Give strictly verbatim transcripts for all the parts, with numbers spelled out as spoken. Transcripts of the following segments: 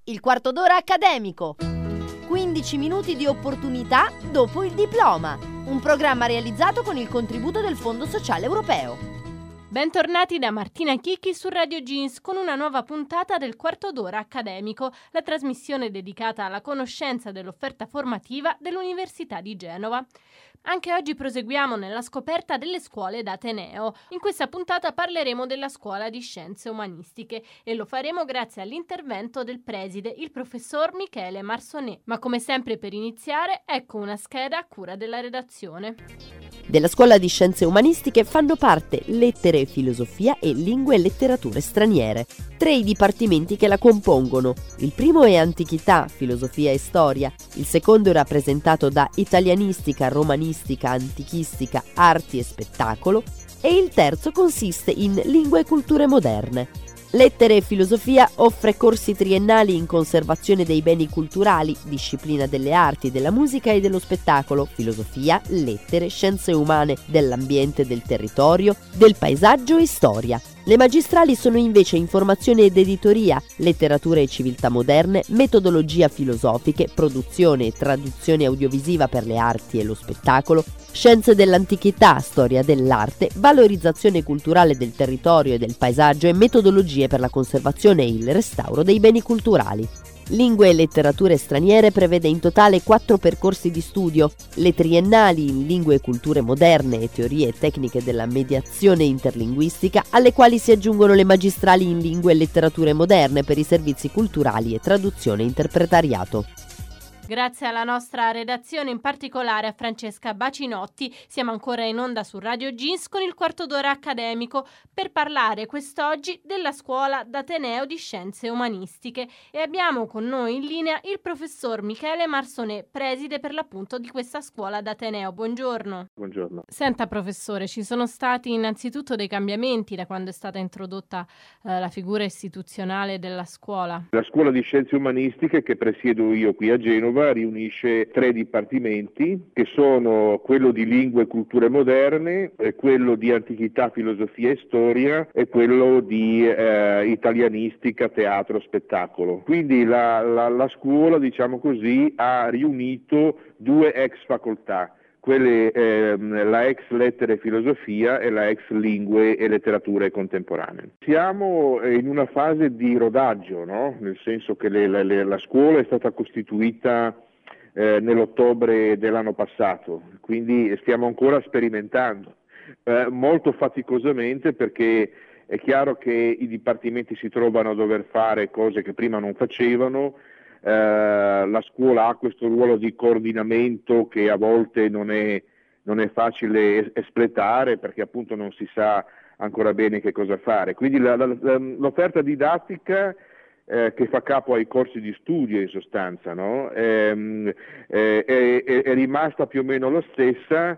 Il quarto d'ora accademico. quindici minuti di opportunità dopo il diploma. Un programma realizzato con il contributo del Fondo Sociale Europeo. Bentornati da Martina Chicchi su Radio Jeans con una nuova puntata del quarto d'ora accademico, la trasmissione dedicata alla conoscenza dell'offerta formativa dell'Università di Genova. Anche oggi proseguiamo nella scoperta delle scuole d'Ateneo. In questa puntata parleremo della Scuola di Scienze Umanistiche e lo faremo grazie all'intervento del preside, il professor Michele Marsonet. Ma come sempre per iniziare, ecco una scheda a cura della redazione. Della Scuola di Scienze Umanistiche fanno parte Lettere e Filosofia e Lingue e Letterature Straniere, tre i dipartimenti che la compongono. Il primo è Antichità, Filosofia e Storia, il secondo è rappresentato da Italianistica, Romanistica, Antichistica, Arti e Spettacolo e il terzo consiste in Lingue e Culture Moderne. Lettere e Filosofia offre corsi triennali in conservazione dei beni culturali, disciplina delle arti, della musica e dello spettacolo, filosofia, lettere, scienze umane, dell'ambiente, del territorio, del paesaggio e storia. Le magistrali sono invece informazione ed editoria, letteratura e civiltà moderne, metodologia filosofiche, produzione e traduzione audiovisiva per le arti e lo spettacolo, scienze dell'antichità, storia dell'arte, valorizzazione culturale del territorio e del paesaggio e metodologie per la conservazione e il restauro dei beni culturali. Lingue e letterature straniere prevede in totale quattro percorsi di studio, le triennali in lingue e culture moderne e teorie e tecniche della mediazione interlinguistica, alle quali si aggiungono le magistrali in lingue e letterature moderne per i servizi culturali e traduzione e interpretariato. Grazie alla nostra redazione, in particolare a Francesca Bacinotti, siamo ancora in onda su Radio Jeans con il quarto d'ora accademico per parlare quest'oggi della Scuola d'Ateneo di Scienze Umanistiche e abbiamo con noi in linea il professor Michele Marsonet, preside per l'appunto di questa Scuola d'Ateneo. Buongiorno. Buongiorno. Senta professore, ci sono stati innanzitutto dei cambiamenti da quando è stata introdotta eh, la figura istituzionale della scuola. La Scuola di Scienze Umanistiche che presiedo io qui a Genova riunisce tre dipartimenti che sono quello di Lingue e Culture Moderne, quello di Antichità, Filosofia e Storia e quello di eh, Italianistica, Teatro, Spettacolo. Quindi la, la, la scuola, diciamo così, ha riunito due ex facoltà, quelle eh, la ex Lettere e Filosofia e la ex Lingue e Letterature Contemporanee. Siamo in una fase di rodaggio, no? Nel senso che le, le, la scuola è stata costituita eh, nell'ottobre dell'anno passato, quindi stiamo ancora sperimentando, eh, molto faticosamente perché è chiaro che i dipartimenti si trovano a dover fare cose che prima non facevano. Uh, la scuola ha questo ruolo di coordinamento che a volte non è, non è facile es- espletare perché appunto non si sa ancora bene che cosa fare. Quindi la, la, la, l'offerta didattica eh, che fa capo ai corsi di studio in sostanza, no? ehm, eh, è, è, è rimasta più o meno la stessa,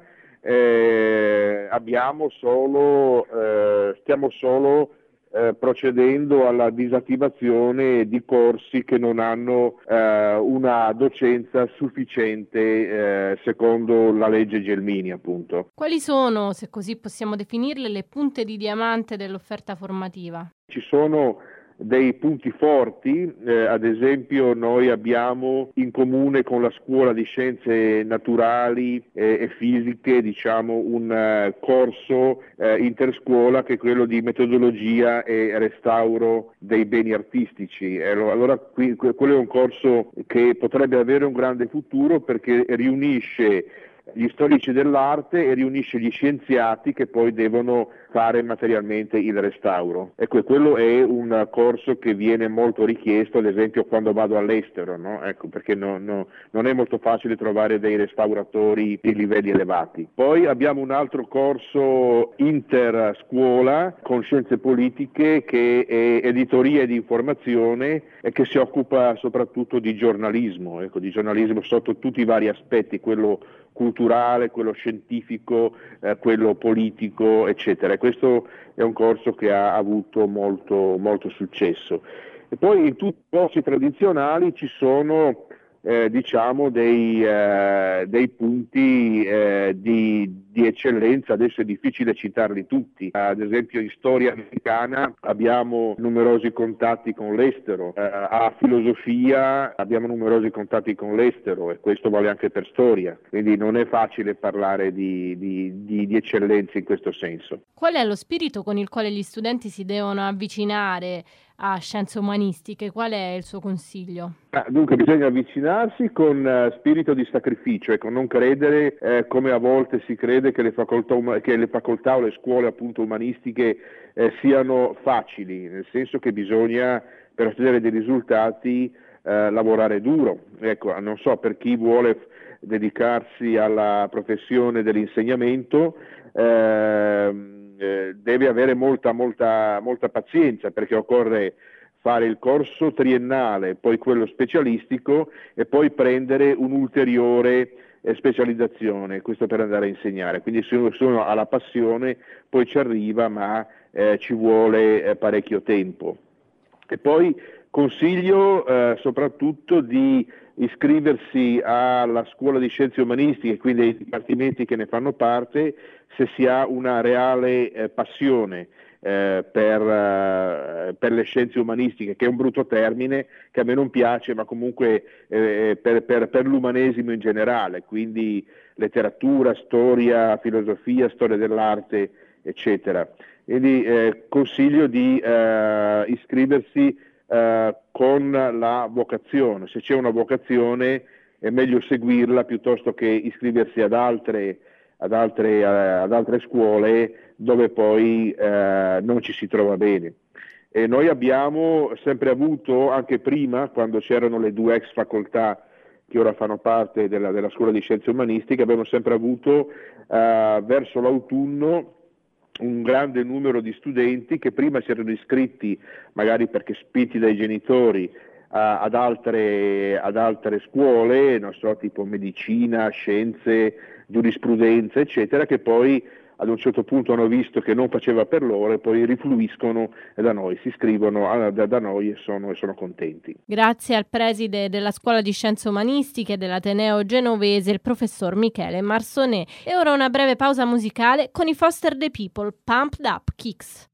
eh, abbiamo solo, eh, stiamo solo Eh, procedendo alla disattivazione di corsi che non hanno eh, una docenza sufficiente eh, secondo la legge Gelmini, appunto. Quali sono, se così possiamo definirle, le punte di diamante dell'offerta formativa? Ci sono dei punti forti, eh, ad esempio noi abbiamo in comune con la Scuola di Scienze Naturali eh, e Fisiche diciamo un uh, corso eh, interscuola che è quello di metodologia e restauro dei beni artistici. Eh, allora qui, quello è un corso che potrebbe avere un grande futuro perché riunisce gli storici dell'arte e riunisce gli scienziati che poi devono fare materialmente il restauro. Ecco, quello è un corso che viene molto richiesto, ad esempio quando vado all'estero, no? Ecco, perché no, no, non è molto facile trovare dei restauratori di livelli elevati. Poi abbiamo un altro corso interscuola con scienze politiche che è editoria e di informazione e che si occupa soprattutto di giornalismo, ecco, di giornalismo sotto tutti i vari aspetti, quello culturale, quello scientifico, eh, quello politico, eccetera. E questo è un corso che ha avuto molto, molto successo. E poi in tutti i corsi tradizionali ci sono eh, diciamo dei, eh, dei punti eh, di, di eccellenza. Adesso è difficile citarli tutti. Ad esempio in storia americana abbiamo numerosi contatti con l'estero, eh, a filosofia abbiamo numerosi contatti con l'estero, e questo vale anche per storia, quindi non è facile parlare di, di, di, di eccellenza in questo senso. Qual è lo spirito con il quale gli studenti si devono avvicinare a scienze umanistiche? Qual è il suo consiglio? Ah, dunque bisogna avvicinarsi con uh, spirito di sacrificio, ecco, non credere eh, come a volte si crede che le facoltà, um- che le facoltà o le scuole appunto umanistiche eh, siano facili, nel senso che bisogna, per ottenere dei risultati, eh, lavorare duro. Ecco, non so, per chi vuole f- dedicarsi alla professione dell'insegnamento, eh, eh, deve avere molta molta molta pazienza, perché occorre fare il corso triennale, poi quello specialistico e poi prendere un'ulteriore eh, specializzazione, questo per andare a insegnare. Quindi se uno ha la passione poi ci arriva, ma eh, ci vuole eh, parecchio tempo. E poi consiglio eh, soprattutto di iscriversi alla scuola di scienze umanistiche, quindi ai dipartimenti che ne fanno parte, se si ha una reale eh, passione eh, per, eh, per le scienze umanistiche, che è un brutto termine che a me non piace, ma comunque eh, per, per, per l'umanesimo in generale, quindi letteratura, storia, filosofia, storia dell'arte, eccetera. Quindi eh, consiglio di eh, iscriversi Uh, con la vocazione. Se c'è una vocazione è meglio seguirla piuttosto che iscriversi ad altre, ad altre, uh, ad altre scuole dove poi uh, non ci si trova bene. E noi abbiamo sempre avuto, anche prima, quando c'erano le due ex facoltà che ora fanno parte della, della scuola di scienze umanistiche, abbiamo sempre avuto uh, verso l'autunno un grande numero di studenti che prima si erano iscritti, magari perché spinti dai genitori, a, ad, altre, ad altre scuole, non so, tipo medicina, scienze, giurisprudenza, eccetera, che poi ad un certo punto hanno visto che non faceva per loro e poi rifluiscono da noi, si iscrivono da, da noi e sono, e sono contenti. Grazie al preside della Scuola di Scienze Umanistiche dell'Ateneo Genovese, il professor Michele Marsonet. E ora una breve pausa musicale con i Foster the People, Pumped Up Kicks.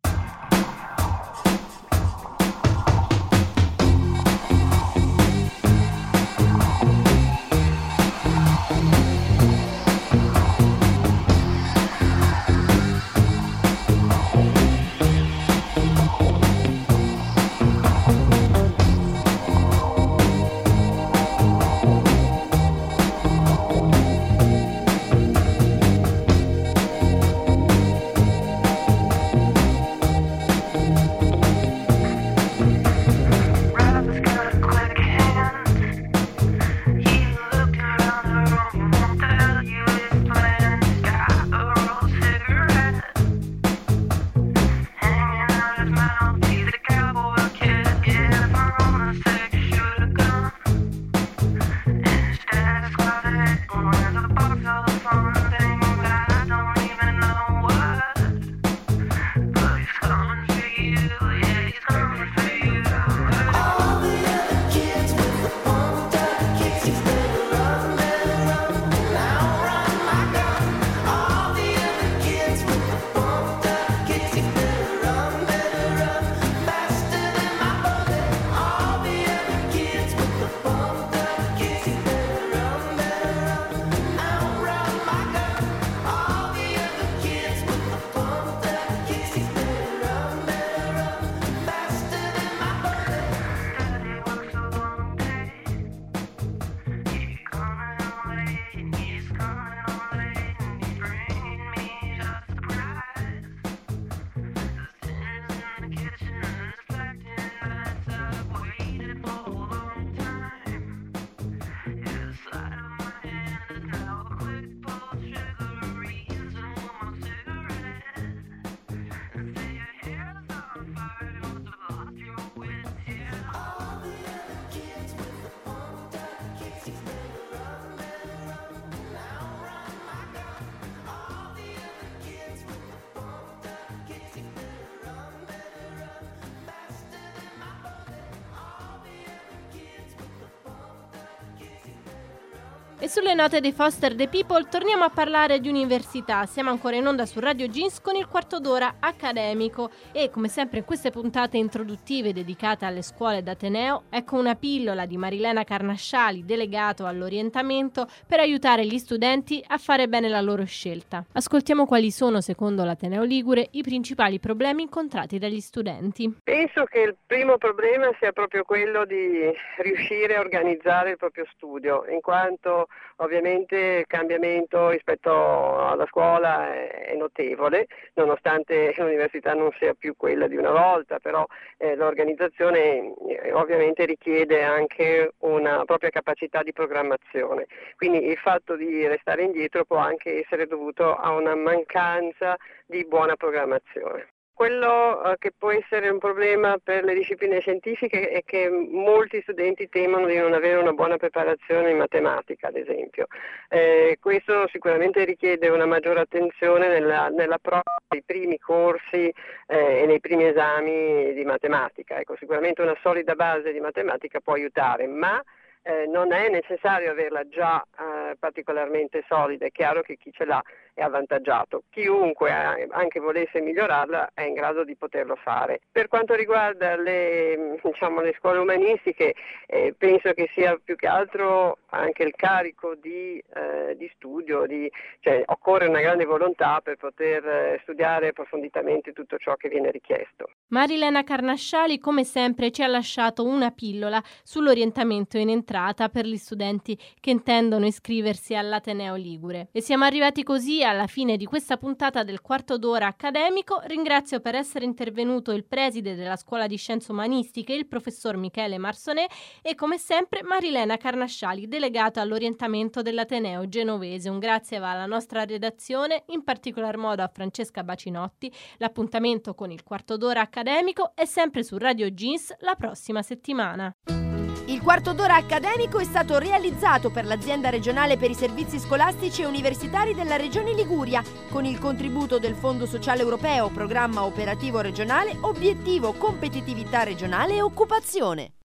E sulle note dei Foster the People torniamo a parlare di università. Siamo ancora in onda su Radio Jeans con il quarto d'ora accademico e come sempre in queste puntate introduttive dedicate alle scuole d'Ateneo ecco una pillola di Marilena Carnasciali, delegato all'orientamento, per aiutare gli studenti a fare bene la loro scelta. Ascoltiamo quali sono, secondo l'Ateneo Ligure, i principali problemi incontrati dagli studenti. Penso che il primo problema sia proprio quello di riuscire a organizzare il proprio studio, in quanto ovviamente il cambiamento rispetto alla scuola è notevole, nonostante l'università non sia più quella di una volta, però eh, l'organizzazione eh, ovviamente richiede anche una propria capacità di programmazione. Quindi il fatto di restare indietro può anche essere dovuto a una mancanza di buona programmazione. Quello eh, che può essere un problema per le discipline scientifiche è che molti studenti temono di non avere una buona preparazione in matematica, ad esempio. Eh, questo sicuramente richiede una maggiore attenzione nella, nella prova dei primi corsi eh, e nei primi esami di matematica. Ecco, sicuramente una solida base di matematica può aiutare, ma Eh, non è necessario averla già eh, particolarmente solida. È chiaro che chi ce l'ha è avvantaggiato. Chiunque eh, anche volesse migliorarla è in grado di poterlo fare. Per quanto riguarda le, diciamo, le scuole umanistiche, eh, penso che sia più che altro anche il carico di, eh, di studio, di, cioè, occorre una grande volontà per poter eh, studiare approfonditamente tutto ciò che viene richiesto. Marilena Carnasciali, come sempre, ci ha lasciato una pillola sull'orientamento in entrata per gli studenti che intendono iscriversi all'Ateneo Ligure. E siamo arrivati così alla fine di questa puntata del quarto d'ora accademico. Ringrazio per essere intervenuto il preside della Scuola di Scienze Umanistiche, il professor Michele Marsonè, e come sempre Marilena Carnasciali, delegata all'orientamento dell'Ateneo genovese. Un grazie va alla nostra redazione, in particolar modo a Francesca Bacinotti. L'appuntamento con il quarto d'ora accademico è sempre su Radio Jeans la prossima settimana. Il quarto d'ora accademico è stato realizzato per l'Azienda regionale per i servizi scolastici e universitari della Regione Liguria con il contributo del Fondo Sociale Europeo, Programma Operativo Regionale, Obiettivo Competitività Regionale e Occupazione.